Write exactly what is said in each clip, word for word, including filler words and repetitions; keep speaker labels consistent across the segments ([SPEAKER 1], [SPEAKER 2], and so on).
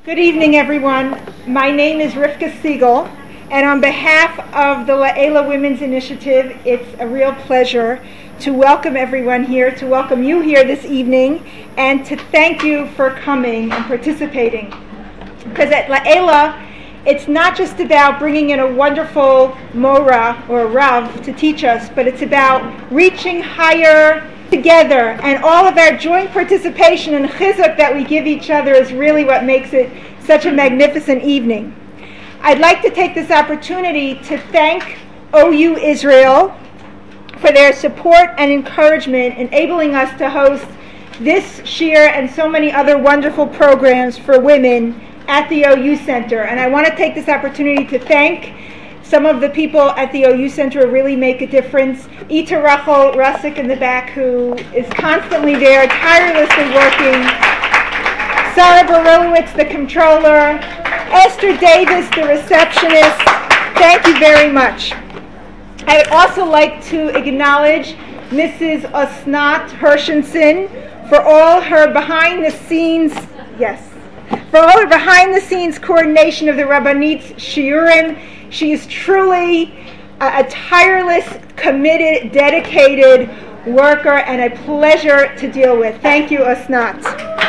[SPEAKER 1] Good evening, everyone. My name is Rivka Siegel, and on behalf of the La'ela Women's Initiative, it's a real pleasure to welcome everyone here, to welcome you here this evening, and to thank you for coming and participating. Because at La'ela, it's not just about bringing in a wonderful Mora or Rav to teach us, but it's about reaching higher together, and all of our joint participation and chizuk that we give each other is really what makes it such a magnificent evening. I'd like to take this opportunity to thank O U Israel for their support and encouragement, enabling us to host this shiur and so many other wonderful programs for women at the O U Center. And I want to take this opportunity to thank some of the people at the O U Center who really make a difference. Ita Rachel Russick in the back, who is constantly there, tirelessly working. Sarah Borowitz, the controller. Esther Davis, the receptionist. Thank you very much. I would also like to acknowledge Missus Osnat Hershenson for all her behind-the-scenes, yes, for all her behind-the-scenes coordination of the Rabbanit's shiurim. She is truly a, a tireless, committed, dedicated worker and a pleasure to deal with. Thank you, Osnat.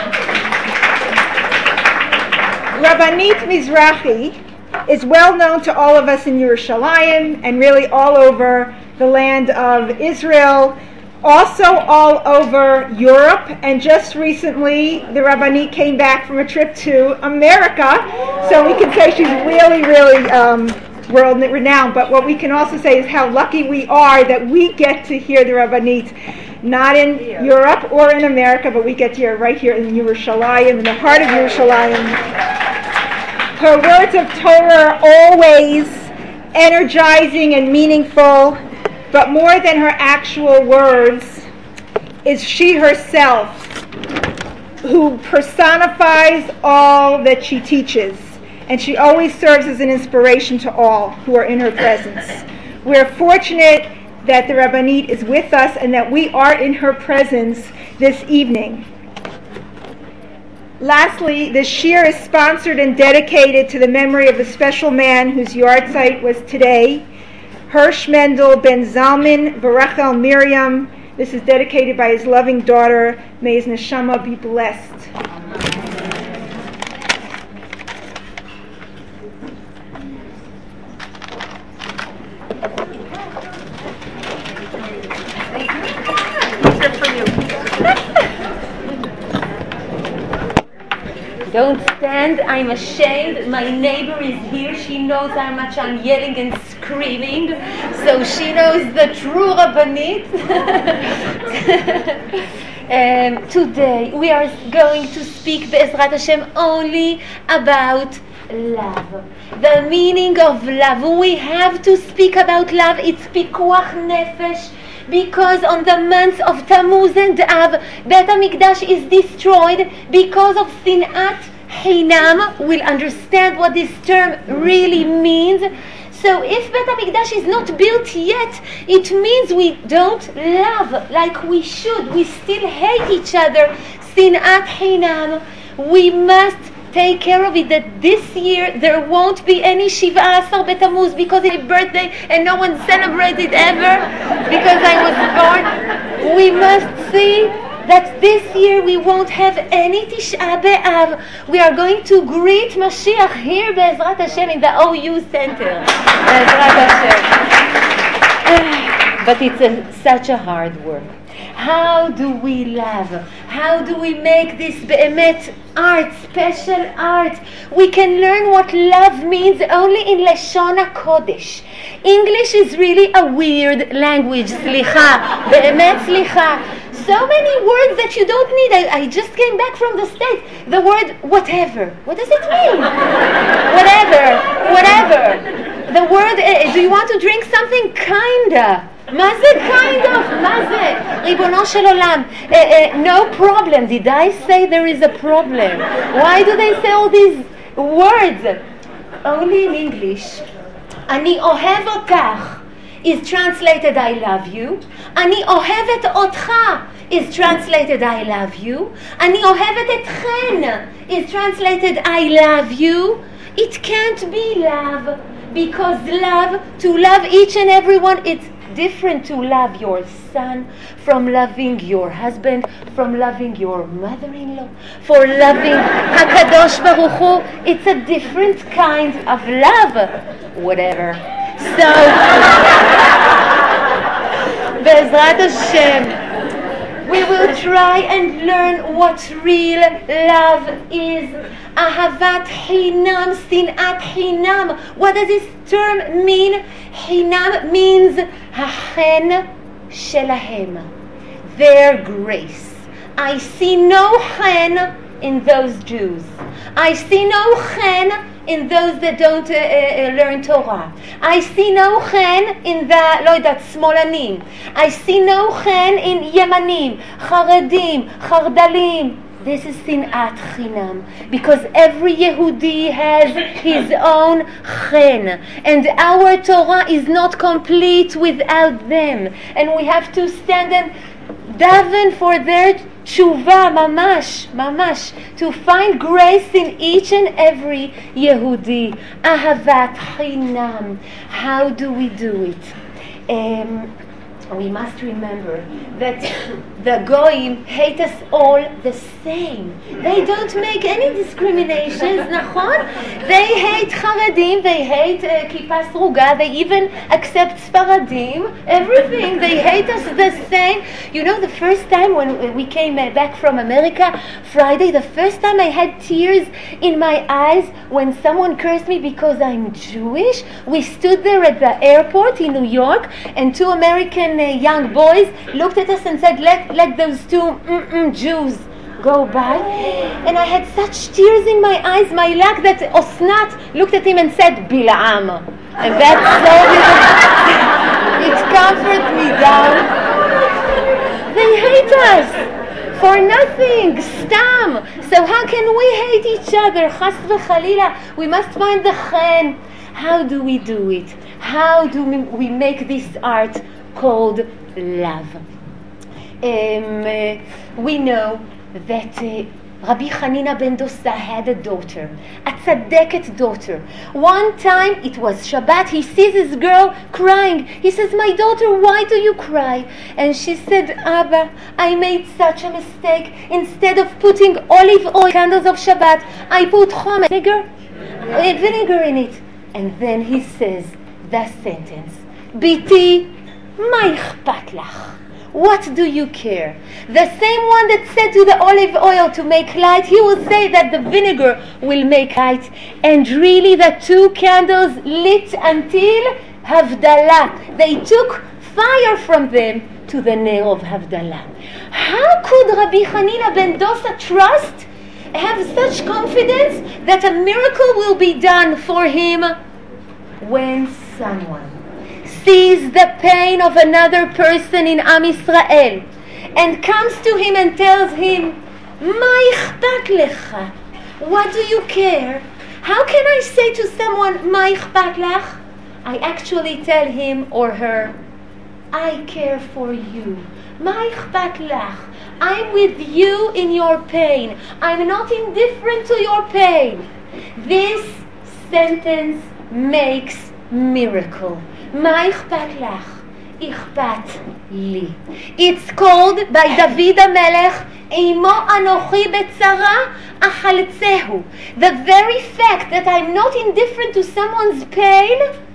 [SPEAKER 1] Rabbanit Mizrahi is well known to all of us in Yerushalayim and really all over the land of Israel, also all over Europe, and just recently the Rabbanit came back from a trip to America, so we can say she's really, really um, world renowned. But what we can also say is how lucky we are that we get to hear the Rabbanit, not in Europe or in America, but we get to hear right here in Yerushalayim, in the heart of Yerushalayim. Her words of Torah are always energizing and meaningful, but more than her actual words is she herself, who personifies all that she teaches. And she always serves as an inspiration to all who are in her presence. We're fortunate that the Rabbanit is with us and that we are in her presence this evening. Lastly, the shiur is sponsored and dedicated to the memory of a special man whose yahrzeit was today, Hirsch Mendel ben Zalman Barachel Miriam. This is dedicated by his loving daughter. May his neshama be blessed.
[SPEAKER 2] Don't stand, I'm ashamed. My neighbor is here. She knows how much I'm yelling and screaming. So she knows the true Rabbanit. um, today we are going to speak, Be'ezrat Hashem, only about love. The meaning of love. We have to speak about love. It's pikuach nefesh. Because on the months of Tammuz and Av, Bet HaMikdash is destroyed because of Sinat Hinam. We'll understand what this term really means. So if Bet HaMikdash is not built yet, it means we don't love like we should. We still hate each other. Sinat Hinam. We must take care of it, that this year there won't be any Shiva Asar B'Tammuz because it's my birthday and no one celebrated ever because I was born. We must see that this year we won't have any Tisha B'Av. We are going to greet Mashiach here, Be'ezrat Hashem, in the O U Center. Be'ezrat Hashem. But it's a, such a hard work. How do we love? How do we make this be'emet art, special art? We can learn what love means only in Lashon HaKodesh. English is really a weird language. Slicha, be'emet slicha. So many words that you don't need. I, I just came back from the States. The word whatever. What does it mean? Whatever, whatever. The word, uh, do you want to drink something? Kinda. מה זה kind of? מה זה? ריבונו של עולם. Uh, uh, no problem. Did I say there is a problem? Why do they say all these words? Only in English. אני אוהב אותך. is translated I love you. אני אוהבת אותך is translated I love you. אני אוהבת אתכן is translated I love you. It can't be love, because love, to love each and every one, it's different to love your son from loving your husband, from loving your mother-in-law, for loving HaKadosh Baruch Hu. It's a different kind of love. Whatever. So, Be'ezrat Hashem, we will try and learn what real love is. Ahavat Chinam, Sinat Chinam. What does this term mean? Chinam means Hachen Shelahem, their grace. I see no chen in those Jews. I see no chen in those that don't uh, uh, learn Torah. I see no chen in the, לא יודעת, שמאלנים. I see no chen in ימנים, חרדים, חרדלים. This is sinat chinam, because every Yehudi has his own chen, and our Torah is not complete without them, and we have to stand and daven for their tshuva, mamash, mamash, to find grace in each and every Yehudi. Ahavat chinam. How do we do it? Um, we must remember that the goyim hate us all the same. They don't make any discriminations, nachon? They hate Haredim, they hate uh, Kippa Sruga, they even accept Sfaradim, everything. They hate us the same. You know, the first time when we came uh, back from America, Friday, the first time I had tears in my eyes when someone cursed me because I'm Jewish. We stood there at the airport in New York, and two American uh, young boys looked at us and said, let, let those two mm-mm Jews go by. And I had such tears in my eyes, my luck, that Osnat looked at him and said, Bil'am. And that so it comforted me down. They hate us for nothing, stam. So how can we hate each other? Chas v'chalila. We must find the chen. How do we do it? How do we make this art called love? Um, uh, we know that uh, Rabbi Hanina ben Dosa had a daughter, a tzadeket daughter. One time, it was Shabbat, he sees his girl crying. He says, my daughter, why do you cry? And she said, Abba, I made such a mistake. Instead of putting olive oil, candles of Shabbat, I put chometz, vinegar, uh, vinegar in it. And then he says the sentence, Biti, ma ichpat lach? What do you care? The same one that said to the olive oil to make light, he will say that the vinegar will make light. And really the two candles lit until Havdalah. They took fire from them to the Ner of Havdalah. How could Rabbi Hanina ben Dosa trust, have such confidence that a miracle will be done for him when someone sees the pain of another person in Am Yisrael and comes to him and tells him, Ma ichpat lecha? What do you care? How can I say to someone, Ma ichpat lach? I actually tell him or her, I care for you. Ma ichpat lach? I'm with you in your pain. I'm not indifferent to your pain. This sentence makes miracle. Ma ichpat lach? Ichpat li. It's called by David HaMelech, Imo anochi betzara achaltzehu. The very fact that I'm not indifferent to someone's pain,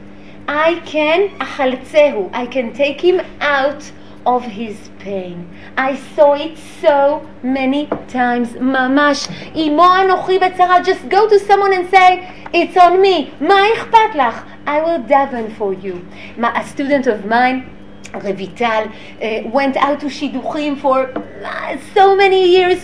[SPEAKER 2] I can achaltzehu. I can take him out of his pain. I saw it so many times. Mamash, Imo anochi betzara. Just go to someone and say, it's on me. Ma ichpat lach? I will daven for you. My, a student of mine, Revital, uh, went out to Shidduchim for uh, so many years with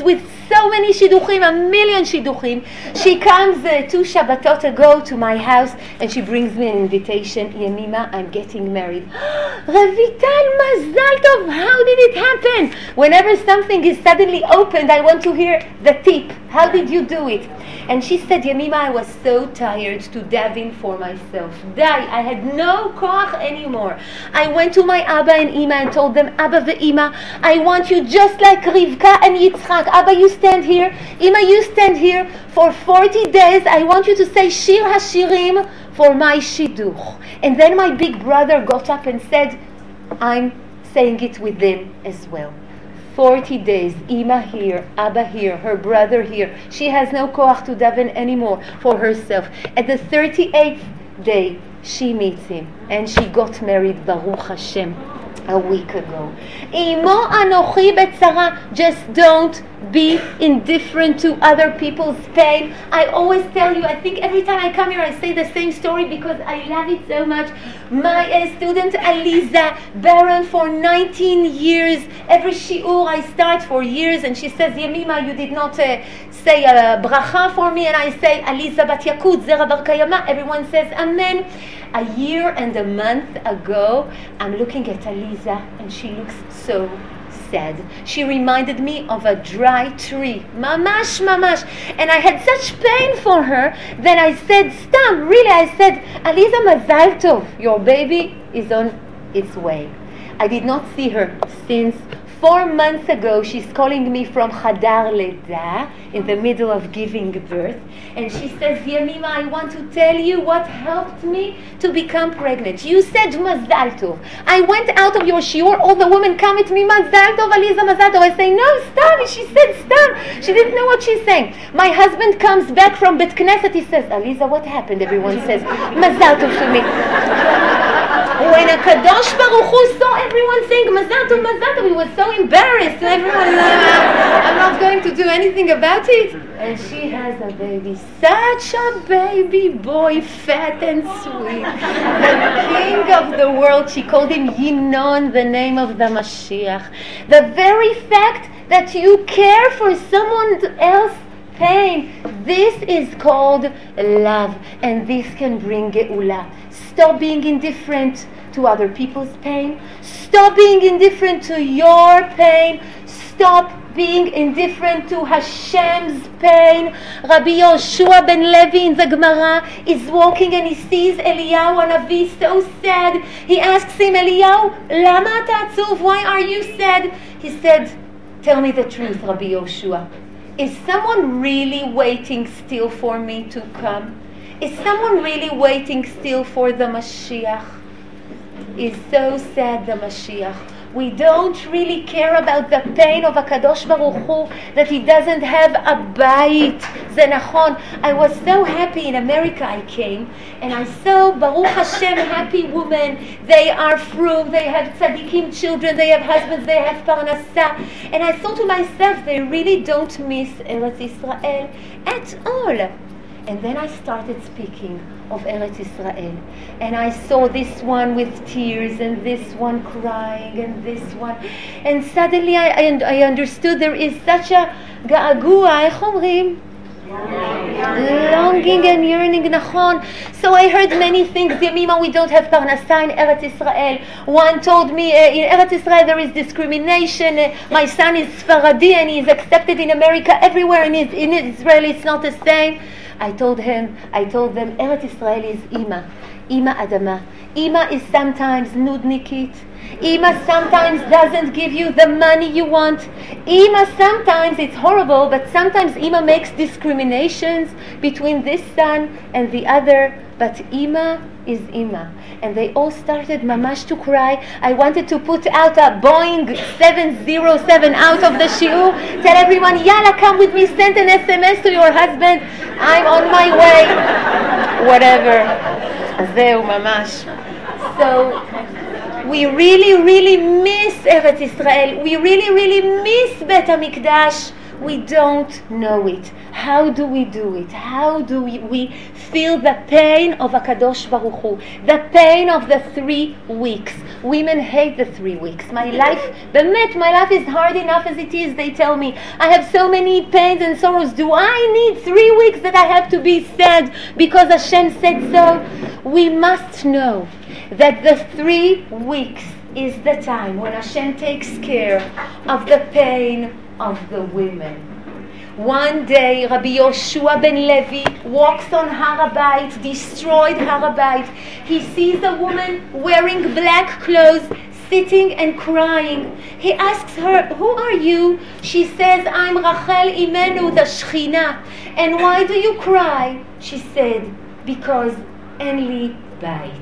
[SPEAKER 2] so many shidduchim, a million shidduchim. She comes uh, two Shabbatot ago to my house and she brings me an invitation. Yemima, I'm getting married. Revital, Mazal Tov, how did it happen? Whenever something is suddenly opened, I want to hear the tip. How did you do it? And she said, Yemima, I was so tired to daven for myself. Die, I had no koach anymore. I went to my Abba and Ima and told them, Abba ve'Ima, I want you just like Rivka and Yitzchak. Abba, you stand here. Ima, you stand here. For forty days, I want you to say Shir HaShirim for my Shidduch. And then my big brother got up and said, I'm saying it with them as well. forty days, Ima here, Abba here, her brother here. She has no koach to daven anymore for herself. At the thirty-eighth day, she meets him and she got married, Baruch Hashem, a week ago. Imo anochi betzara. Just don't be indifferent to other people's pain. I always tell you, I think every time I come here I say the same story because I love it so much. My uh, student Aliza, Baron for nineteen years, every shiur I start for years and she says, Yemima, you did not uh, say a bracha for me, and I say, Aliza bat Yakut, Zera bar Kayama. Everyone says, Amen. A year and a month ago, I'm looking at Aliza and she looks so sad. She reminded me of a dry tree. Mamash, mamash. And I had such pain for her that I said, Stam, really, I said, Aliza, mazal tov, your baby is on its way. I did not see her since four months ago. She's calling me from Hadar Leda, in the middle of giving birth. And she says, Yemima, I want to tell you what helped me to become pregnant. You said Mazal Tov. I went out of your shiur, all the women come at me, Mazal Tov, Aliza, Mazal Tov. I say, no, Stam. She said, Stam. She didn't know what she's saying. My husband comes back from Bet Knesset. He says, Aliza, what happened? Everyone says, Mazal Tov to me. When a Kadosh Baruch Hu saw everyone saying Mazal Tov, Mazal Tov, he was so embarrassed. Everyone, uh, I'm not going to do anything about it. And she has a baby, such a baby boy, fat and sweet. The king of the world. She called him Yinon, the name of the Mashiach. The very fact that you care for someone else's pain, this is called love, and this can bring geula. Stop being indifferent to other people's pain. Stop being indifferent to your pain. Stop being indifferent to Hashem's pain. Rabbi Yoshua ben Levi in the Gemara is walking and he sees Eliyahu Hanavi so sad. He asks him, Eliyahu, lama ata atzuv? Why are you sad? He said, tell me the truth, Rabbi Yoshua. Is someone really waiting still for me to come? Is someone really waiting still for the Mashiach? Is so sad, the Mashiach. We don't really care about the pain of HaKadosh Baruch Hu, that he doesn't have a bayit. Zenachon. I was so happy in America I came, and I saw Baruch Hashem happy women. They are frum, they have tzaddikim children, they have husbands, they have parnasa. And I thought to myself, they really don't miss Eretz Israel at all. And then I started speaking of Eretz Israel. And I saw this one with tears, and this one crying, and this one. And suddenly I, I, I understood there is such a ga'agua, איך אומרים? Longing and yearning, nachon. So I heard many things. Yemima, we don't have parnasa in Eretz Israel. One told me uh, in Eretz Israel there is discrimination. Uh, my son is Sfaradi and he is accepted in America everywhere. In, in Israel it's not the same. I told him, I told them, Eretz Israel is Ima, Ima Adama. Ima is sometimes nudnikit. Ima sometimes doesn't give you the money you want. Ima sometimes, it's horrible, but sometimes Ima makes discriminations between this son and the other. But Ima is Ima. And they all started mamash to cry. I wanted to put out a Boeing seven oh seven out of the shiur. Tell everyone, yalla, come with me, send an S M S to your husband. I'm on my way. Whatever. Zeu mamash. So we really, really miss Eretz Israel. We really, really miss Bet HaMikdash. We don't know it. How do we do it? How do we, we feel the pain of HaKadosh Baruch Hu, the pain of the three weeks? Women hate the three weeks. My life, באמת, my life is hard enough as it is, they tell me. I have so many pains and sorrows. Do I need three weeks that I have to be sad because Hashem said so? We must know that the three weeks is the time when Hashem takes care of the pain of the women. One day, Rabbi Yoshua ben Levi walks on Har HaBayit, destroyed Har HaBayit. He sees a woman wearing black clothes, sitting and crying. He asks her, who are you? She says, I'm Rachel Imenu, the Shechina. And why do you cry? She said, because en li bayit.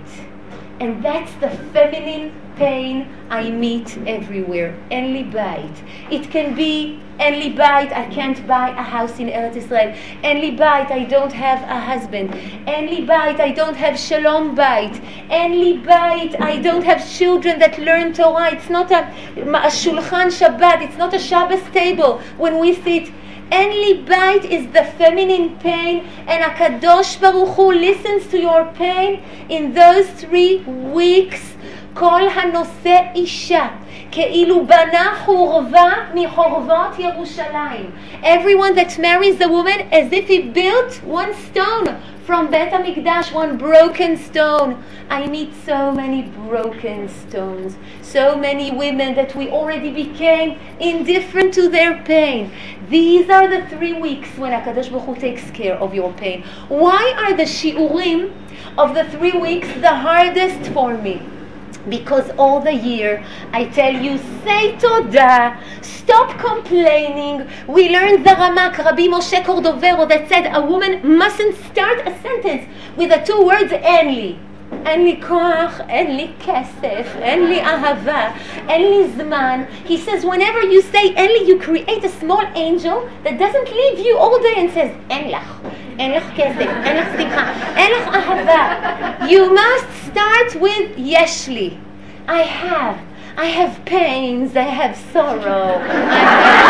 [SPEAKER 2] And that's the feminine pain I meet everywhere. En li bayit. It can be en li bayit, I can't buy a house in Eretz Israel. En li bayit, I don't have a husband. En li bayit, I don't have shalom bayit. En li bayit, I don't have children that learn Torah. It's not a, a shulchan Shabbat. It's not a Shabbos table when we sit. En li bayit is the feminine pain, and HaKadosh Baruch Hu listens to your pain in those three weeks. כל הנושא אישה כאילו בנה חורבה מחורבות ירושלים. Everyone that marries a woman as if he built one stone from Bet HaMikdash, one broken stone. I meet so many broken stones, so many women that we already became indifferent to their pain. These are the three weeks when HaKadosh Baruch Hu takes care of your pain. Why are the shiurim of the three weeks the hardest for me? Because all the year I tell you, say todah, stop complaining. We learned the Ramak, Rabbi Moshe Cordovero, that said a woman mustn't start a sentence with the two words en li. אין לי כוח, אין לי כסף, אין לי אהבה, אין לי זמן. He says whenever you say אין לי, you create a small angel that doesn't leave you all day and says אין לך, אין לך כסף, אין לך שמחה, אין לך אהבה. You must start with יש לי. I have. I have pains, I have sorrow. I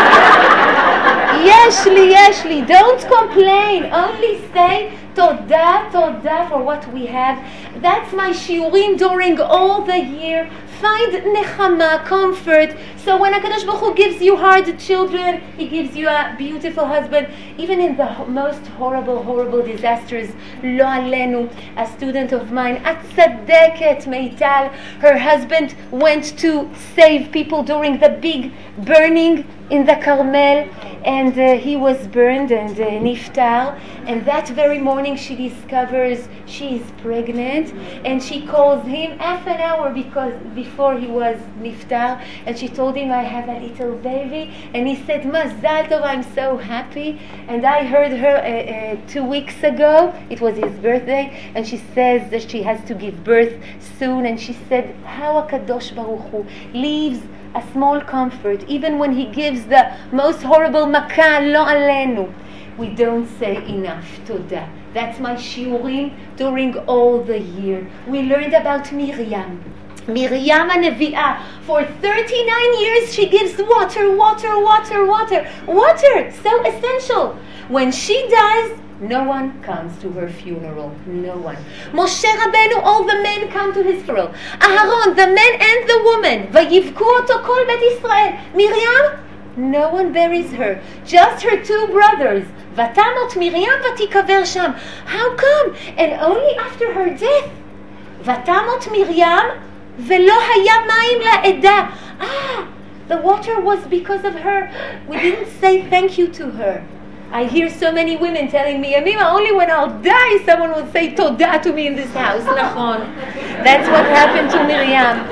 [SPEAKER 2] have... יש לי, יש לי. Don't complain. Only say todah, todah for what we have. That's my shiurim during all the year. Find nechama, comfort. So when HaKadosh Baruch Hu gives you hard children, He gives you a beautiful husband. Even in the most horrible, horrible disasters, lo alenu, a student of mine, Atzadeket Meital, her husband went to save people during the big burning in the Carmel, and uh, he was burned and uh, niftar. And that very morning she discovers she is pregnant, and she calls him half an hour because before he was niftar, and she told him, I have a little baby. And he said, Mazal Tov, I'm so happy. And I heard her uh, uh, two weeks ago, it was his birthday, and she says that she has to give birth soon. And she said, how HaKadosh Baruch Hu leaves a small comfort, even when He gives the most horrible makah, lo alenu. We don't say enough todah. That's my shiurim during all the year. We learned about Miriam. Miriam Nevi'ah. For thirty-nine years she gives water, water, water, water. Water, so essential. When she dies, no one comes to her funeral. No one. Moshe Rabbeinu, all the men come to his funeral. Aharon, the men and the woman. Vayivku oto kol Bet Yisrael. Miriam, no one buries her. Just her two brothers. Vatamot Miriam vatikaver sham. How come? And only after her death. Vatamot Miriam velo haya mayim la'edah. Ah, the water was because of her. We didn't say thank you to her. I hear so many women telling me, Amima, only when I'll die someone will say todah to me in this house. Nachon. That's what happened to Miriam.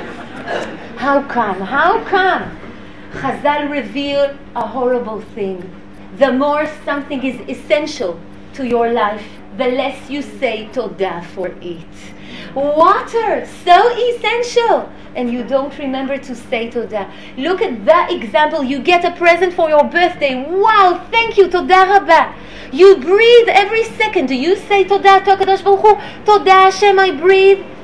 [SPEAKER 2] How come? How come? Chazal reveal a horrible thing. The more something is essential to your life, the less you say todah for it. Water, so essential, and you don't remember to say todah. Look at that example. You get a present for your birthday. Wow, thank you, todah rabba. You breathe every second. Do you say todah to HaKadosh Baruch Hu? Todah Hashem, I breathe.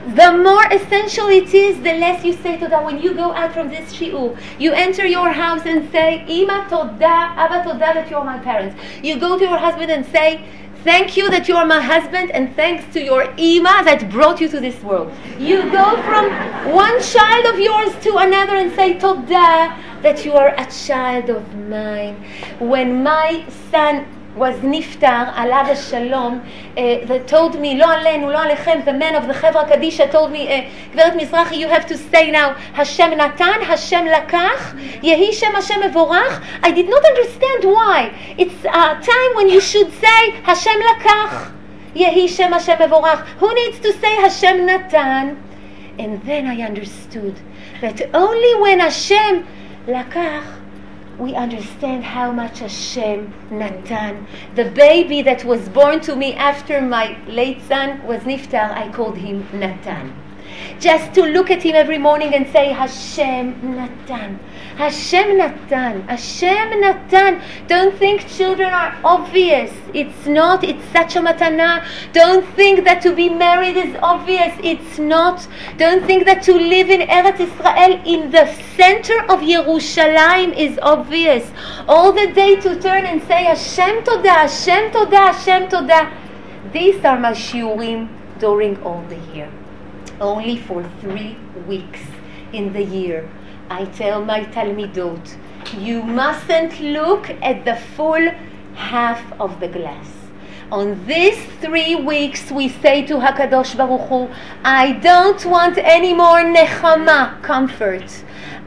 [SPEAKER 2] the more essential it is, the less you say todah. When you go out from this shiur, you enter your house and say, Ima todah, Abba todah that you're my parents. You go to your husband and say, thank you that you're my husband, and thanks to your Ima that brought you to this world. You go from one child of yours to another and say, todah that you are a child of mine. When my son was niftar, alav shalom, uh, they told me, lo alenu, lo alechem, the men of the Chevra Kadisha told me, uh, Gveret Mizrahi, you have to say now, Hashem natan, Hashem lakach, yehi shem Hashem mevorach. I did not understand why. It's a time when you should say, Hashem lakach, yehi shem Hashem mevorach. Who needs to say Hashem natan? And then I understood that only when Hashem lakach, we understand how much Hashem Natan. The baby that was born to me after my late son was Niftar, I called him Natan. Just to look at him every morning and say, Hashem Natan. Hashem Natan. Hashem Natan. Don't think children are obvious. It's not. It's such a matana. Don't think that to be married is obvious. It's not. Don't think that to live in Eretz Israel in the center of Yerushalayim is obvious. All the day to turn and say, Hashem Todah, Hashem Todah, Hashem Todah. These are my shiurim during all the year. Only for three weeks in the year, I tell my Talmidot, you mustn't look at the full half of the glass. On these three weeks, we say to HaKadosh Baruch Hu, I don't want any more nechama, comfort.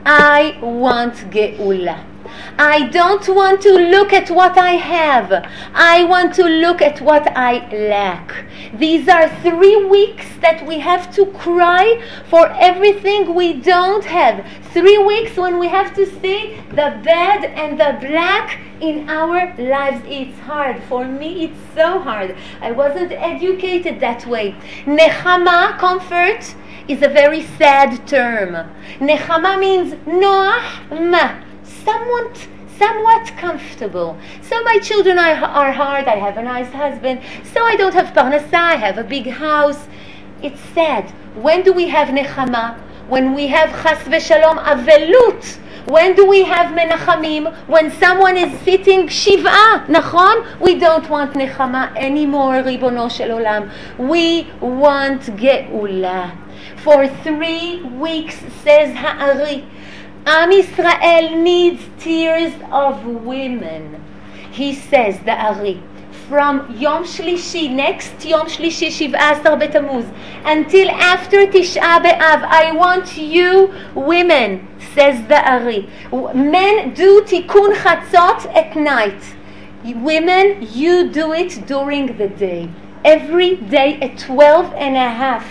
[SPEAKER 2] I want geula. I don't want to look at what I have. I want to look at what I lack. These are three weeks that we have to cry for everything we don't have. Three weeks when we have to see the bad and the black in our lives. It's hard. For me, it's so hard. I wasn't educated that way. Nechama, comfort, is a very sad term. Nechama means noach ma. Somewhat, somewhat comfortable. So my children are, are hard. I have a nice husband. So I don't have parnasa. I have a big house. It's sad. When do we have nechama? When we have chas v'shalom avelut. When do we have menachamim? When someone is sitting shiv'ah, nachon? We don't want nechama anymore, ribono shel olam. We want geula. For three weeks, says Ha'ari, Am Yisrael needs tears of women. He says, the Ari, from Yom Shlishi, next Yom Shlishi, Shiv'ah Asar B'Tammuz, until after Tish'a B'Av, I want you, women, says the Ari. Men do Tikkun Chatzot at night. Women, you do it during the day. Every day at twelve and a half.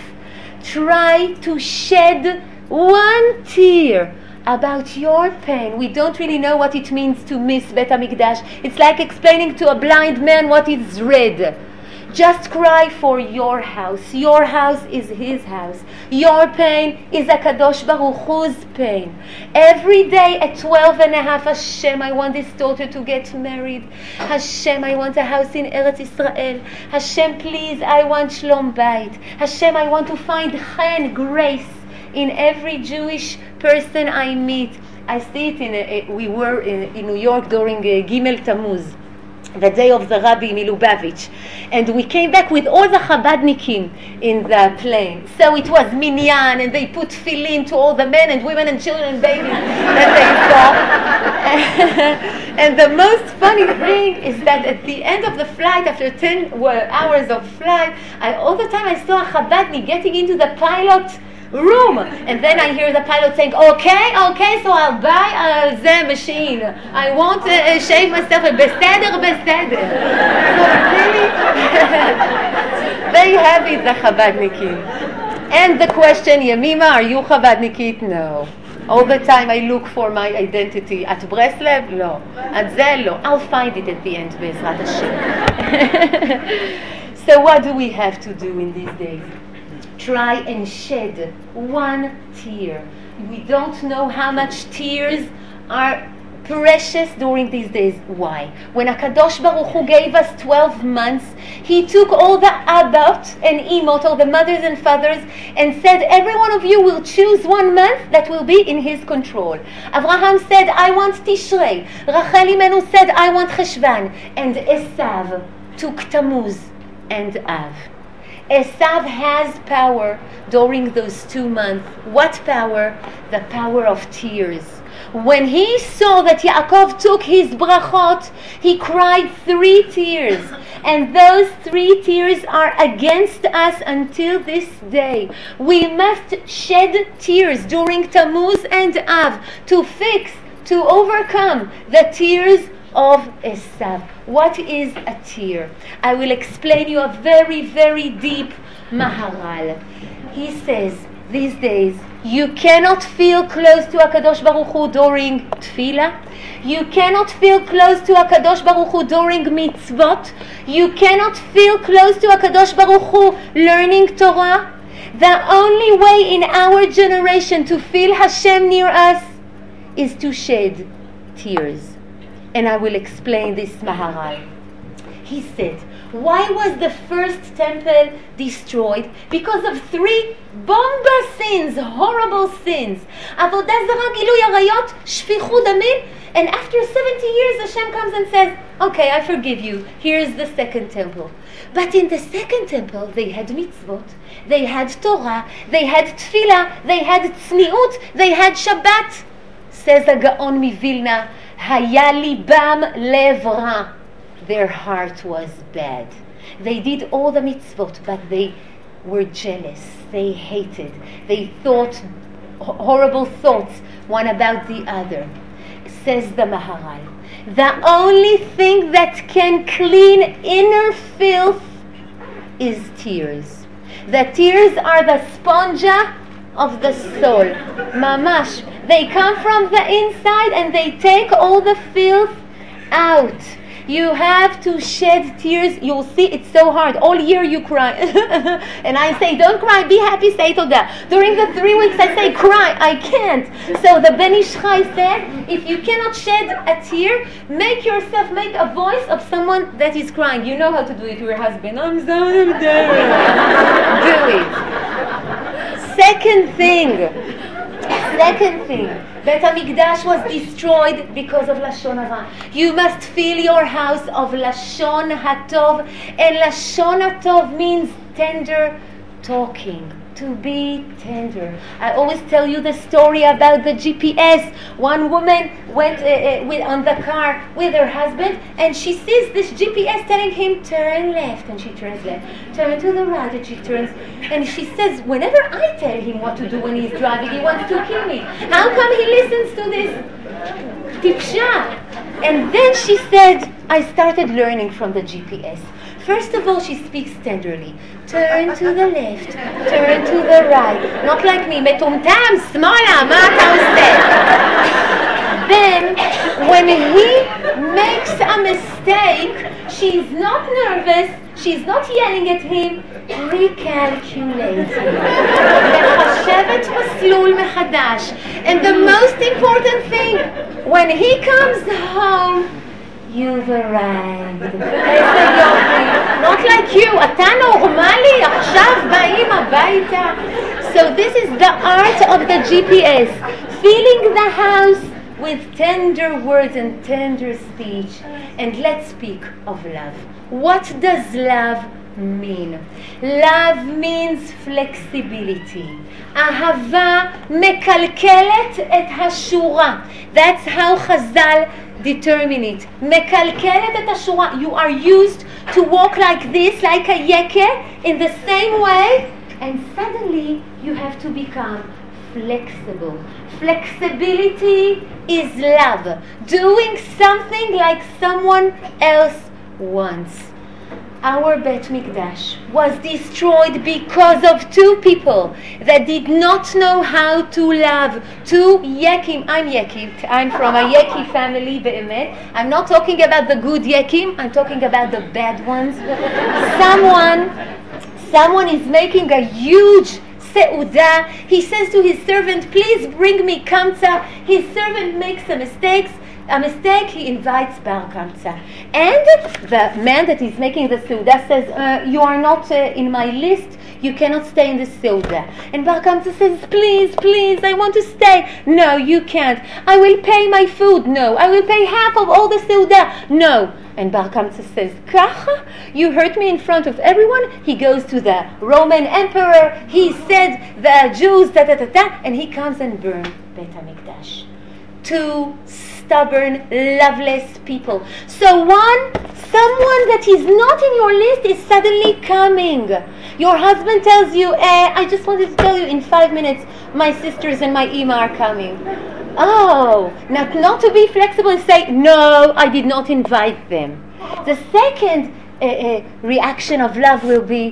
[SPEAKER 2] Try to shed one tear about your pain. We don't really know what it means to miss Bet HaMikdash. It's like explaining to a blind man what is red. Just cry for your house. Your house is his house. Your pain is HaKadosh Baruch Hu's pain. Every day at twelve and a half, Hashem, I want this daughter to get married. Hashem, I want a house in Eretz Israel. Hashem, please, I want Shlom Bayit. Hashem, I want to find chen, grace, in every Jewish person I meet. I see it in, a, we were in, in New York during uh, Gimel Tammuz, the day of the Rabbi Milubavitch, and we came back with all the Chabadnikim in the plane. So it was minyan, and they put tefillin to all the men and women and children and babies that they saw. And the most funny thing is that at the end of the flight, after ten hours of flight, I, all the time I saw a Chabadnik getting into the pilot room, and then I hear the pilot saying, okay, okay, so I'll buy a Z machine. I want to uh, shave myself. Beseder, beseder. So really, they have it, the Chabadnikim. And the question, Yemima, are you Chabadnikit? No. All the time I look for my identity. At Breslev? No. At Zel? No. I'll find it at the end, Be'ezrat Hashem. So what do we have to do in these days? Try and shed one tear. We don't know how much tears are precious during these days. Why? When HaKadosh Baruch Hu gave us twelve months, He took all the abot and imot, all the mothers and fathers, and said, every one of you will choose one month that will be in his control. Abraham said, I want Tishrei. Rachel Imenu said, I want Cheshvan. And Esav took Tammuz and Av. Esav has power during those two months. What power? The power of tears. When he saw that Yaakov took his brachot, he cried three tears. And those three tears are against us until this day. We must shed tears during Tammuz and Av to fix, to overcome the tears of Esav. What is a tear? I will explain you a very, very deep Maharal. He says, these days, you cannot feel close to HaKadosh Baruch Hu during Tefillah. You cannot feel close to HaKadosh Baruch Hu during mitzvot. You cannot feel close to HaKadosh Baruch Hu learning Torah. The only way in our generation to feel Hashem near us is to shed tears. And I will explain this Maharal. He said, why was the first temple destroyed? Because of three bomba sins, horrible sins. Avodah Zarah, Gilui Arayot, Shfichut Damim. And after seventy years, Hashem comes and says, okay, I forgive you. Here's the second temple. But in the second temple, they had mitzvot, they had Torah, they had tefillah, they had tzniut, they had Shabbat. Says the Gaon Mivilna, Haya libam lev ra. Their heart was bad. They did all the mitzvot, but they were jealous. They hated. They thought horrible thoughts one about the other. Says the Maharal, the only thing that can clean inner filth is tears. The tears are the sponja of the soul. Mamash. They come from the inside and they take all the filth out. You have to shed tears. You'll see it's so hard. All year you cry. And I say, don't cry, be happy, say todah. During the three weeks I say, cry. I can't. So the Ben Ish Chai said, if you cannot shed a tear, make yourself, make a voice of someone that is crying. You know how to do it to your husband. I'm sorry, I'm Do it. Second thing. Second thing, Beit HaMikdash was destroyed because of Lashon Hara. You must fill your house of Lashon HaTov, and Lashon HaTov means tender talking, to be tender. I always tell you the story about the G P S. One woman went uh, uh, with, on the car with her husband, and she sees this G P S telling him, turn left, and she turns left. Turn to the right, and she turns. And she says, whenever I tell him what to do when he's driving, he wants to kill me. How come he listens to this tipsha? And then she said, I started learning from the G P S. First of all, she speaks tenderly. Turn to the left, turn to the right. Not like me, metumtam, smola, ma ta useh. Then, when he makes a mistake, she's not nervous, she's not yelling at him, recalculating. And the most important thing, when he comes home, you've arrived. Not like you, אתה נורמלי, עכשיו באים הביתה. So this is the art of the G P S, filling the house with tender words and tender speech. And let's speak of love. What does love mean? Love means flexibility. אהבה מקלקלת את השורה. That's how Chazal determine it. מקלקלת את השורה. You are used to walk like this, like a yeke, in the same way, and suddenly you have to become flexible. Flexibility is love. Doing something like someone else wants. Our Bet Mikdash was destroyed because of two people that did not know how to love. Two Yekim. I'm Yekim. I'm from a Yeki family, be'emet. I'm not talking about the good Yekim. I'm talking about the bad ones. Someone, someone is making a huge seudah. He says to his servant, please bring me kamsa. His servant makes some mistakes. a mistake, he invites Bar Kamsa. And the man that is making the Seuda says, uh, you are not uh, in my list, you cannot stay in the Seuda. And Bar Kamsa says, please, please, I want to stay. No, you can't. I will pay my food. No. I will pay half of all the Seuda. No. And Bar Kamsa says, Kacha, you hurt me in front of everyone. He goes to the Roman emperor. He said, the Jews, da da da da, and he comes and burns Beit HaMikdash. Two stubborn, loveless people. So one, someone that is not in your list is suddenly coming. Your husband tells you, eh, I just wanted to tell you in five minutes, my sisters and my Ima are coming. Oh, not, not to be flexible and say, no, I did not invite them. The second uh, uh, reaction of love will be,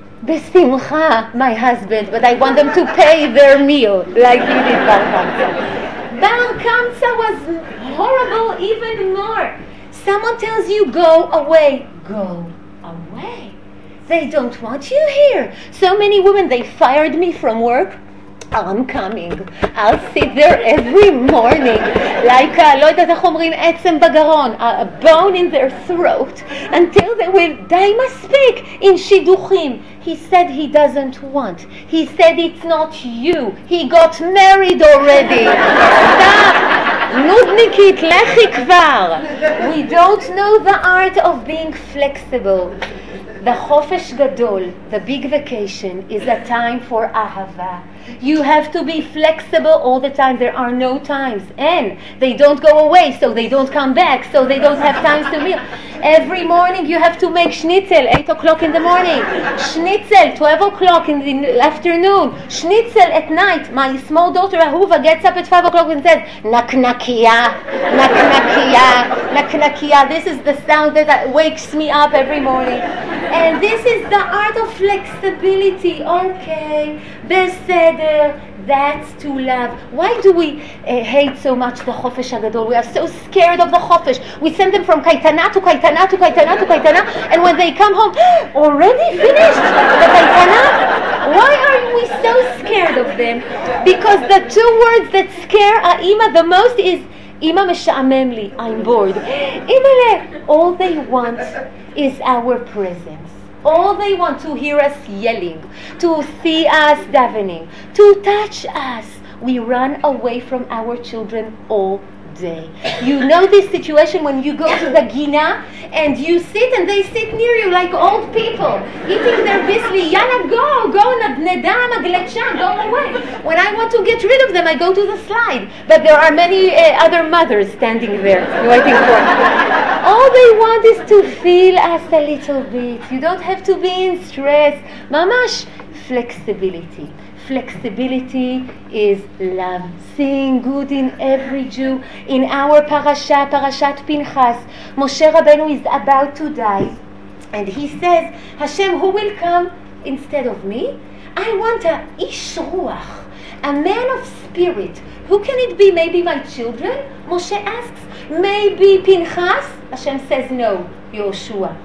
[SPEAKER 2] Besimcha, my husband, but I want them to pay their meal, like he did Bar Kamsa. Bar Kamsa was horrible even more. Someone tells you, go away. Go away. They don't want you here. So many women, they fired me from work. I'm coming. I'll sit there every morning like a, לא יודעת איך אומרים, עצם בגרון, a bone in their throat, until they will די מספיק in שידוכים. He said he doesn't want. He said it's not you. He got married already. Stop. נודניקית, לכי כבר. We don't know the art of being flexible. The Chofesh Gadol, the big vacation, is a time for ahava. You have to be flexible all the time. There are no times. And they don't go away, so they don't come back, so they don't have times to meal. Every morning you have to make schnitzel, eight o'clock in the morning. Schnitzel, twelve o'clock in the afternoon. Schnitzel at night. My small daughter, Ahuva, gets up at five o'clock and says, Naknakia, Naknakia, Naknakia. This is the sound that wakes me up every morning. And this is the art of flexibility. Okay, beseder, that's to love. Why do we uh, hate so much the Chofesh HaGadol? We are so scared of the Chofesh. We send them from Kaitana to Kaitana to Kaitana to Kaitana, and when they come home, already finished the Kaitana? Why are we so scared of them? Because the two words that scare Aima the most is Ima mesha'amem li, I'm bored. Imale, all they want is our presence. All they want to hear us yelling, to see us davening, to touch us. We run away from our children all day. You know this situation when you go to the Gina and you sit and they sit near you like old people, eating their bisli. Yalla, go, go, nedam, aglecha, go away. When I want to get rid of them, I go to the slide. But there are many uh, other mothers standing there waiting for me. All they want is to feel us a little bit. You don't have to be in stress. Mamash, flexibility. Flexibility is love. Seeing good in every Jew. In our parasha, Parashat Pinchas, Moshe Rabbeinu is about to die. And he says, Hashem, who will come instead of me? I want a ish ruach, a man of spirit. Who can it be? Maybe my children? Moshe asks. Maybe Pinchas? Hashem says no. Yoshua.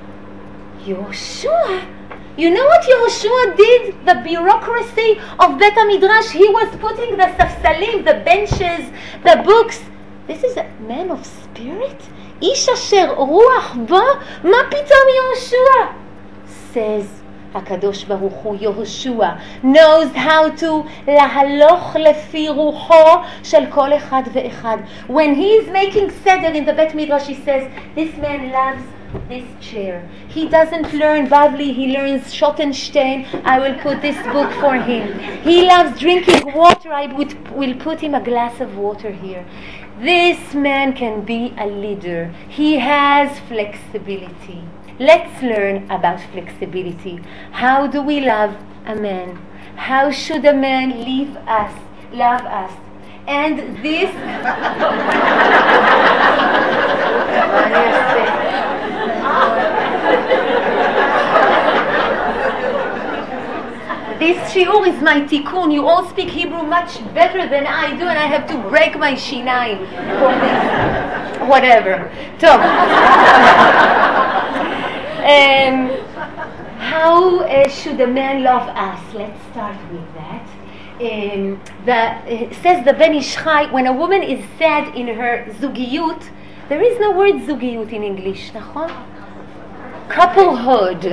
[SPEAKER 2] Yoshua? You know what Yehoshua did? The bureaucracy of Bet HaMidrash. He was putting the safsalim, the benches, the books. This is a man of spirit? Ish asher ruach ba? Ma pitom Yehoshua? Says HaKadosh Baruch Hu, Yehoshua knows how to lahaloch lefi rucho shel kol echad ve'echad. When he is making seder in the Bet Midrash, he says, this man loves this chair. He doesn't learn Bavli, he learns Schottenstein. I will put this book for him. He loves drinking water. I would, will put him a glass of water here. This man can be a leader. He has flexibility. Let's learn about flexibility. How do we love a man? How should a man leave us, love us? And this This shiur is my tikkun. You all speak Hebrew much better than I do, and I have to break my shinai for this. Whatever. So, um, how uh, should a man love us? Let's start with that. Um, the, uh, says the Ben Ish Chai, when a woman is sad in her zugiyut, There is no word זוגיות in English, נכון? Couplehood.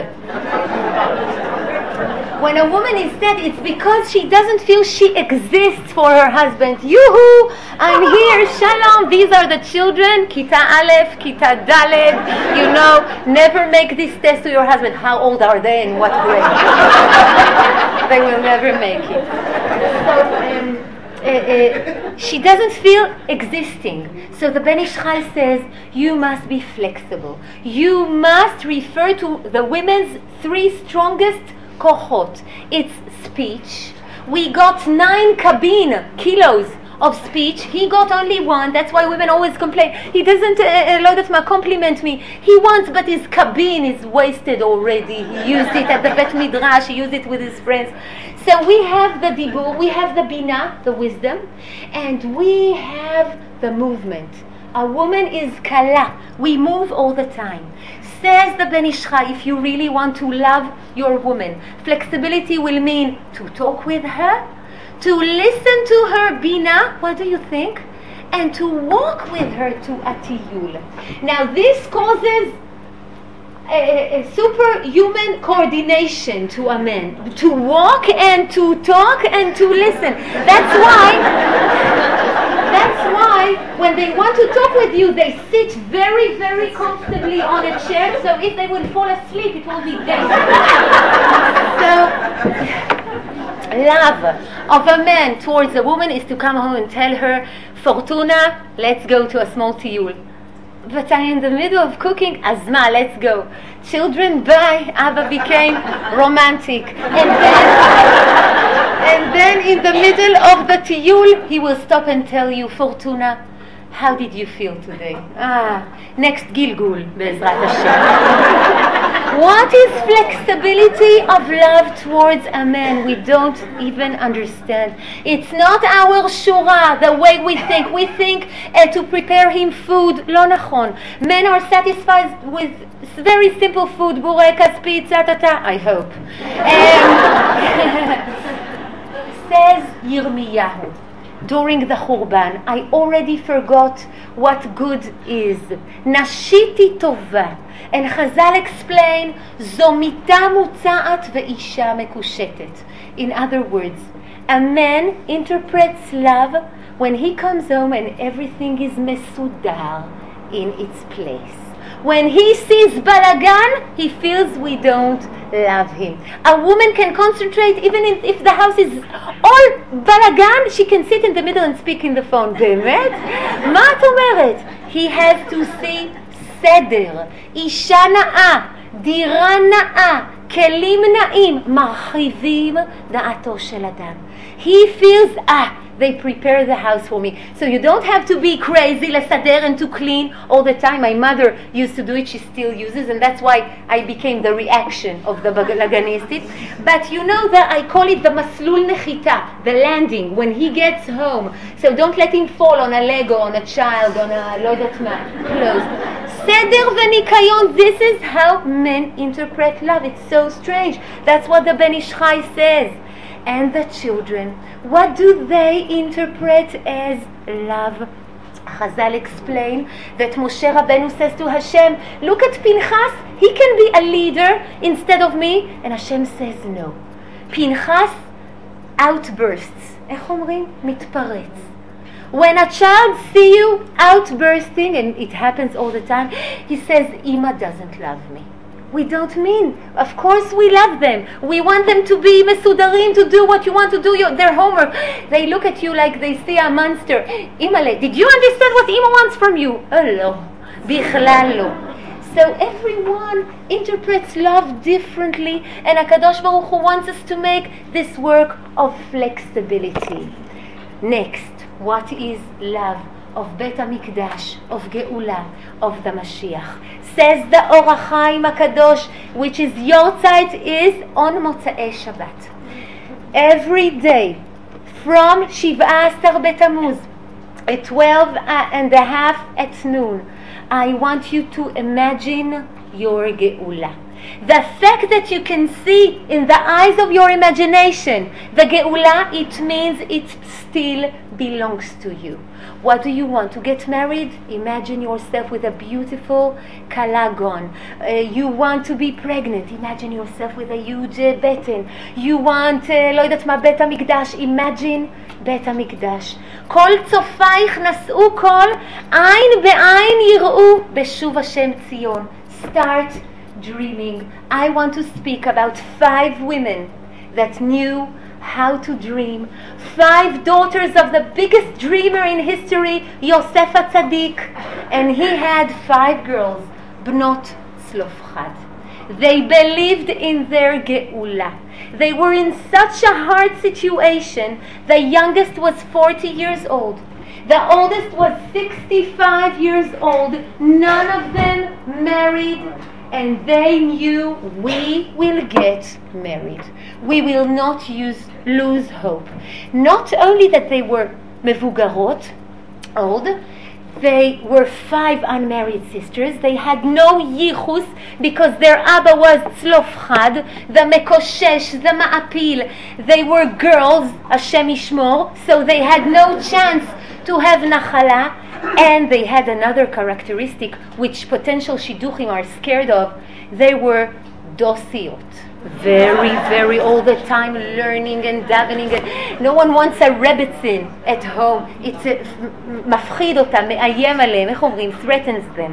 [SPEAKER 2] When a woman is sad, it's because she doesn't feel she exists for her husband. Yoo-hoo! I'm here, shalom, these are the children, Kita Aleph, Kita Daled, you know, never make this test to your husband. How old are they and what grade? They will never make it. So, um, uh, uh, she doesn't feel existing. So the Ben Ish Chai says, you must be flexible. You must refer to the women's three strongest kohot. It's speech. We got nine kabin, kilos of speech. He got only one. That's why women always complain. He doesn't, uh, לא יודעת מה, compliment me. He wants, but his kabin is wasted already. He used it at the Bet Midrash. He used it with his friends. So we have the dibur, we have the bina, the wisdom, and we have the movement. A woman is kala. We move all the time. Says the Ben Ish Chai, if you really want to love your woman, flexibility will mean to talk with her, to listen to her bina, what do you think? And to walk with her to a tiyul. Now this causes a, a superhuman coordination to a man. To walk and to talk and to listen. That's why... That's why when they want to talk with you, they sit very, very comfortably on a chair. So if they would fall asleep, it will be dangerous. So, love of a man towards a woman is to come home and tell her, Fortuna, let's go to a small tiyul. But I'm in the middle of cooking, Azma, let's go. Children, bye. Abba became romantic. And then... And then in the middle of the tiyul, he will stop and tell you, Fortuna, how did you feel today? Ah, next Gilgul, Be'ezrat Hashem. What is flexibility of love towards a man? We don't even understand. It's not our shura, the way we think. We think uh, to prepare him food, lo nachon. Men are satisfied with very simple food, burekas, pizza, tata, I hope. Um, Says Yirmiyahu, during the Churban, I already forgot what good is. Nashiti tova. And Chazal explain, Zo mita mutza'at ve'isha mekushetet. In other words, a man interprets love when he comes home and everything is mesudar, in its place. When he sees balagan, he feels we don't love him. A woman can concentrate even if, if the house is all balagan, she can sit in the middle and speak in the phone. באמת? מה את אומרת? He has to see סדר, אישה נאה, דירה נאה, כלים נאים, מרחיבים דעתו של אדם. He feels, ah, they prepare the house for me. So you don't have to be crazy, lesader, and to clean all the time. My mother used to do it, she still uses, and that's why I became the reaction of the Balaganistit. But you know that I call it the maslul nechita, the landing, when he gets home. So don't let him fall on a Lego, on a child, on a lo יודעת מה, clothes. Seder v'nikayon, this is how men interpret love. It's so strange. That's what the Ben Ish Chai says. And the children, what do they interpret as love? Chazal explain that Moshe Rabbeinu says to Hashem, look at Pinchas, he can be a leader instead of me. And Hashem says no. Pinchas outbursts. איך אומרים? מתפרץ. When a child sees you outbursting, and it happens all the time, he says, Ima doesn't love me. We don't mean, of course we love them. We want them to be mesudarim, to do what you want to do, your, their homework. They look at you like they see a monster. Imale, did you understand what Ima wants from you? Oh, no. Bichlal lo. So everyone interprets love differently, and HaKadosh Baruch Hu wants us to make this work of flexibility. Next, what is love? Of Bet HaMikdash, of Geula, of the Mashiach. Says the Or HaChaim HaKadosh, which is Yortzeit, is on Motzei Shabbat. Every day, from Shiv'ah Asar Betamuz, at twelve and a half at noon, I want you to imagine your Geula. The fact that you can see in the eyes of your imagination the Geula, it means it still belongs to you. What do you want? To get married? Imagine yourself with a beautiful kalagon. Uh, you want to be pregnant? Imagine yourself with a huge uh, beten. You want, לא יודעת מה, בית המקדש? Imagine בית המקדש. כל צופייך נשאו כל, עין בעין יראו בשוב השם ציון. Start dreaming. I want to speak about five women that knew how to dream. Five daughters of the biggest dreamer in history, Yosef HaTzadik. And he had five girls, Bnot Tzlofchad. They believed in their Geula. They were in such a hard situation. The youngest was forty years old. The oldest was sixty-five years old. None of them married. And they knew, we will get married. We will not use, lose hope. Not only that they were mevugarot, old, they were five unmarried sisters. They had no yichus because their Abba was Tzlofchad, the Mekoshesh, the Ma'apil. They were girls, Hashem Yishmor, so they had no chance to have Nachala. And they had another characteristic which potential shidduchim are scared of. They were dosiot. Very, very all the time learning and davening. And no one wants a rebbetzin at home. It's mafchid אותם, מאיים עליהם, איך אומרים, threatens them.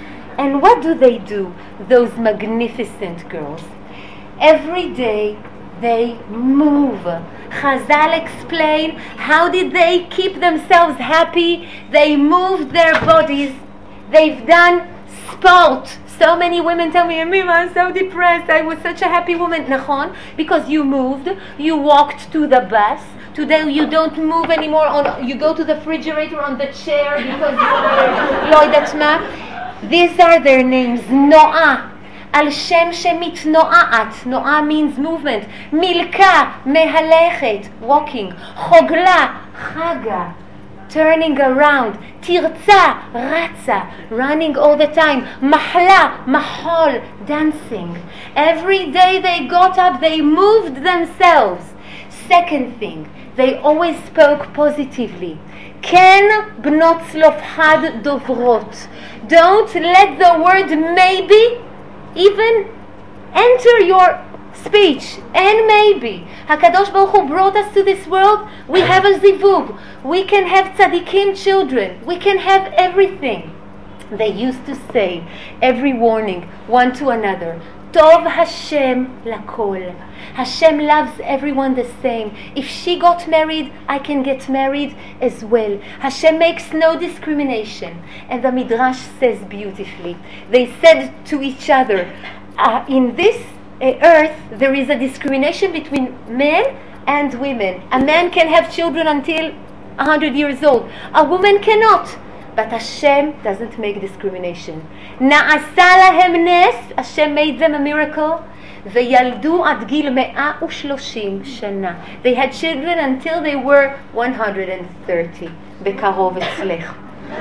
[SPEAKER 2] And what do they do, those magnificent girls? Every day they move. Chazal explain how did they keep themselves happy? They moved their bodies. They've done sport. So many women tell me, Mima, I'm so depressed. I was such a happy woman. Nachon, because you moved. You walked to the bus. Today you don't move anymore. On, you go to the refrigerator on the chair because you lo יודעת מה. These are their names. Noah. על שם שמתנועעת, נועה means movement, מילכה, מהלכת, walking, חוגלה, חגה, turning around, תרצה, רצה, running all the time, מחלה, מחול, dancing. Every day they got up, they moved themselves. Second thing, they always spoke positively. כן בנות צלופחד דוברות. Don't let the word maybe even enter your speech. And maybe HaKadosh Baruch Hu brought us to this world. We have a zivug. We can have tzaddikim children. We can have everything. They used to say every morning, one to another, Tov Hashem lakol. Hashem loves everyone the same. If she got married, I can get married as well. Hashem makes no discrimination. And the Midrash says beautifully, they said to each other, uh, in this uh, earth there is a discrimination between men and women. A man can have children until one hundred years old. A woman cannot. But Hashem doesn't make discrimination. Na'asa lahem nes, Hashem made them a miracle. וילדו עד גיל מאה ושלושים שנה. They had children until they were one hundred thirty. בקרוב אצלך.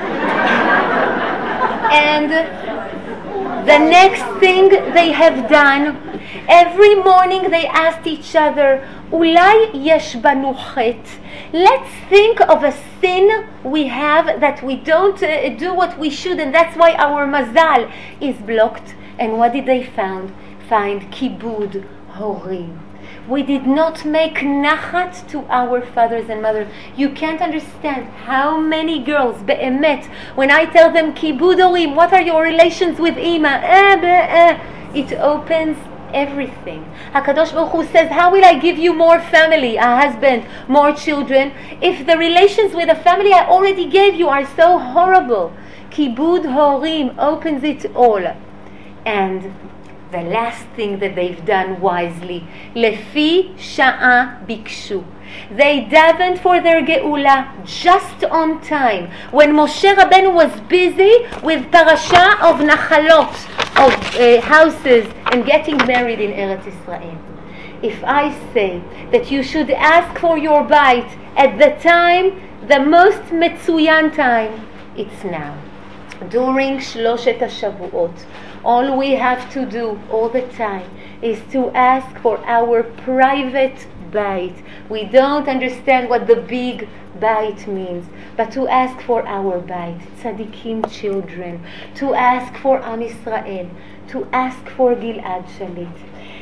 [SPEAKER 2] And the next thing they have done, every morning they asked each other, אולי יש בנו חטא. Let's think of a sin we have that we don't uh, do what we should, and that's why our mazal is blocked. And what did they found? Find kibud horim. We did not make nachat to our fathers and mothers. You can't understand how many girls, be'emet, when I tell them kibud horim, what are your relations with ima? Eh, eh, it opens everything. HaKadosh Baruch Hu says, how will I give you more family, a husband, more children, if the relations with the family I already gave you are so horrible? Kibud horim opens it all. And the last thing that they've done wisely, lefi sha'a bikshu. They davened for their geula just on time. When Moshe Rabbeinu was busy with parasha of nachalot, of uh, houses and getting married in Eretz Israel. If I say that you should ask for your bite at the time, the most metzuyan time, it's now. During Shloshet HaShavuot, All we have to do all the time is to ask for our private bait. We don't understand what the big bait means, but to ask for our bait, tzaddikim children, to ask for Am Yisrael, to ask for Gilad Shalit.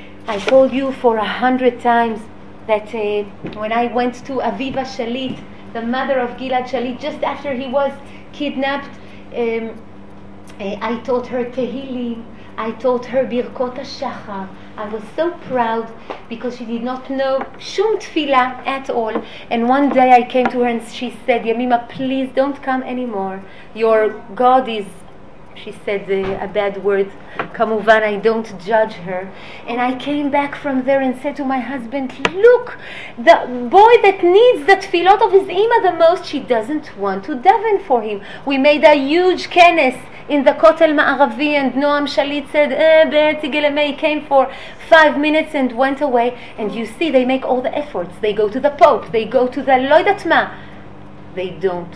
[SPEAKER 2] I told you for a hundred times that uh, when I went to Aviva Shalit, the mother of Gilad Shalit, just after he was kidnapped, um, uh, I taught her Tehillim, I taught her Birkot HaShachar. I was so proud because she did not know Shum Tefillah at all. And one day I came to her and she said, Yamima, please don't come anymore. Your God is, she said uh, a bad word, Kamuvan, I don't judge her. And I came back from there and said to my husband, look, the boy that needs the tefillot of his ima the most, she doesn't want to daven for him. We made a huge kenes in the Kotel Ma'aravi, and Noam Shalit said, eh, Beti Gelemei, came for five minutes and went away. And you see, they make all the efforts. They go to the Pope, they go to the Loidat Ma. They don't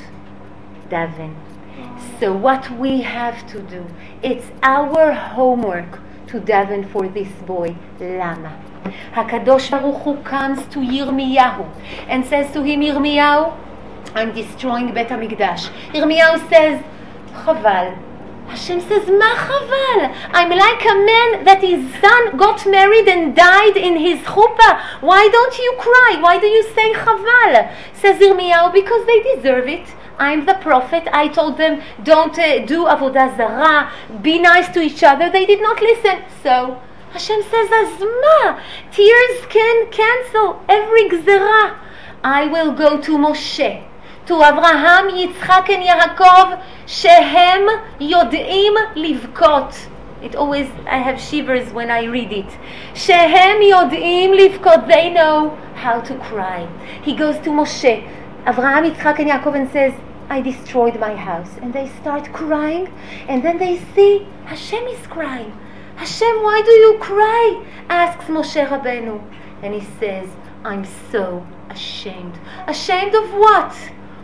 [SPEAKER 2] daven. So what we have to do, it's our homework to daven for this boy. Lama? HaKadosh Baruch Hu comes to Yirmiyahu and says to him, Yirmiyahu, I'm destroying Bet HaMikdash. Yirmiyahu says, Chaval. Hashem says, Ma chaval? I'm like a man that his son got married and died in his chuppah. Why don't you cry? Why do you say chaval? Says Yirmiyahu, because they deserve it. I'm the prophet. I told them, don't uh, do avodah zarah. Be nice to each other. They did not listen. So Hashem says, Azma, tears can cancel every gzerah. I will go to Moshe, to Avraham, Yitzchak and Yaakov, shehem yod'im livkot. It always, I have shivers when I read it. Shehem yod'im livkot. They know how to cry. He goes to Moshe, Avraham, Yitzchak and Yaakov, and says, I destroyed my house. And they start crying, and then they see Hashem is crying. Hashem, why do you cry? Asks Moshe Rabbeinu. And he says, I'm so ashamed. Ashamed of what?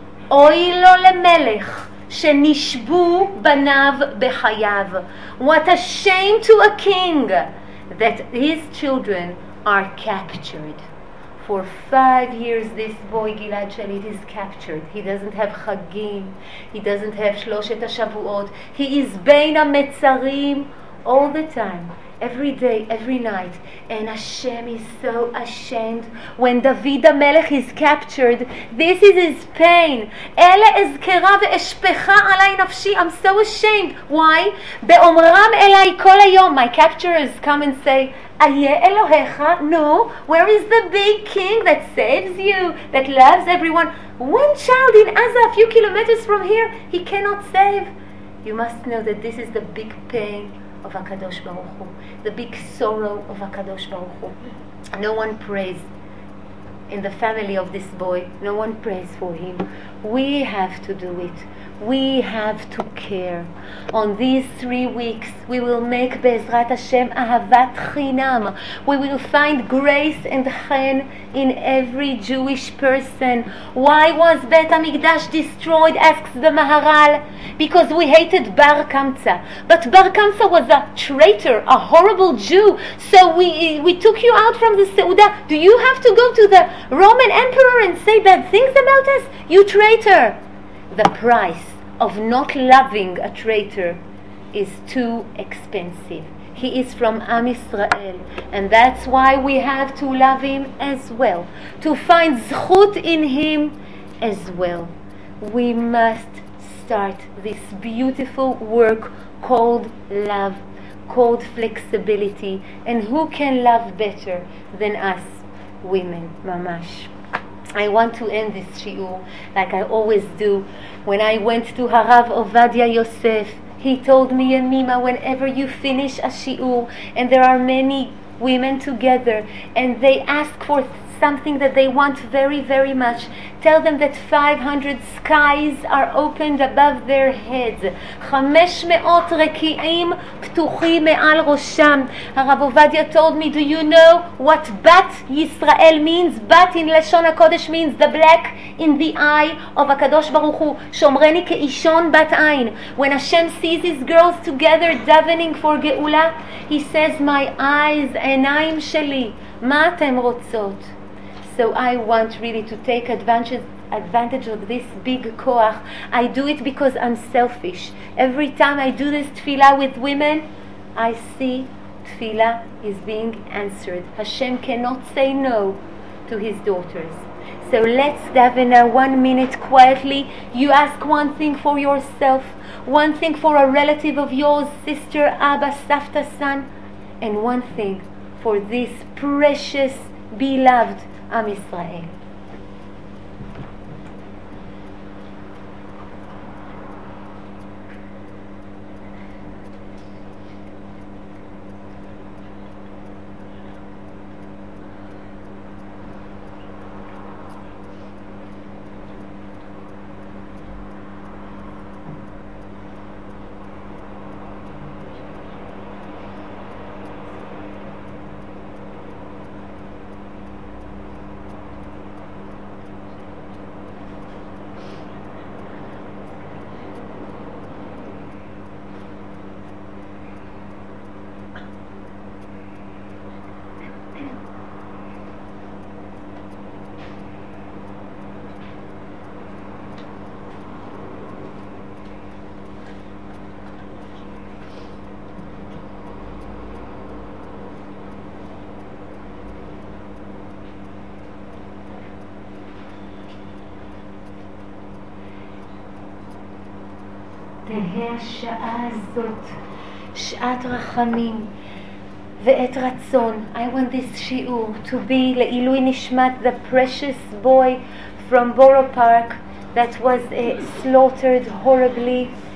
[SPEAKER 2] Oy lo lemelech shenishbu banav bechayav. What a shame to a king that his children are captured. For five years this boy Gilad Shalit is captured. He doesn't have Chagim. He doesn't have Shloshet HaShavuot. He is Bein HaMetzarim all the time. Every day, every night. And Hashem is so ashamed. When David HaMelech is captured, this is his pain. Ele ezkera ve'eshpecha alai nafshi. I'm so ashamed. Why? Be'omram elai kol hayom. My capturers come and say, Ayeh Elohecha. No, where is the big king that saves you, that loves everyone? One child in Gaza, a few kilometers from here, he cannot save. You must know that this is the big pain of HaKadosh Baruch Hu, the big sorrow of HaKadosh Baruch Hu. No one prays in the family of this boy. No one prays for him. We have to do it. We have to care. On these three weeks, we will make Be'ezrat Hashem Ahavat Chinam. We will find grace and chen in every Jewish person. Why was Bet HaMikdash destroyed? Asks the Maharal. Because we hated Bar Kamsa. But Bar Kamsa was a traitor, a horrible Jew. So we we took you out from the Seudah. Do you have to go to the Roman emperor and say bad things about us? You traitor. The price of not loving a traitor is too expensive. He is from Am Yisrael, and that's why we have to love him as well, to find zchut in him as well. We must start this beautiful work called love, called flexibility, and who can love better than us women, mamash. I want to end this shiur like I always do. When I went to Harav Ovadia Yosef, he told me, Yemima, whenever you finish a shiur and there are many women together and they ask for something that they want very, very much. Tell them that five hundred skies are opened above their heads. חמש מאות רקיעים פתוחים מעל ראשם. הרב עובדיה told me, do you know what Bat Yisrael means? Bat in לשון הקודש means the black in the eye of הקדוש ברוך הוא. שומרני כאישון בת עין. When Hashem sees his girls together davening for גאולה, he says, my eyes, עיניים שלי, מה אתם רוצות? So I want really to take advantage advantage of this big koach. I do it because I'm selfish. Every time I do this tefillah with women, I see tefillah is being answered. Hashem cannot say no to his daughters. So let's daven now one minute quietly. You ask one thing for yourself, one thing for a relative of yours, sister, Abba, Safta, son, and one thing for this precious, beloved Am Yisrael. תהא השעה הזאת שעת רחמים ועת רצון. I want this שיעור to be לעילוי נשמת the precious boy from Borough Park that was uh, slaughtered horribly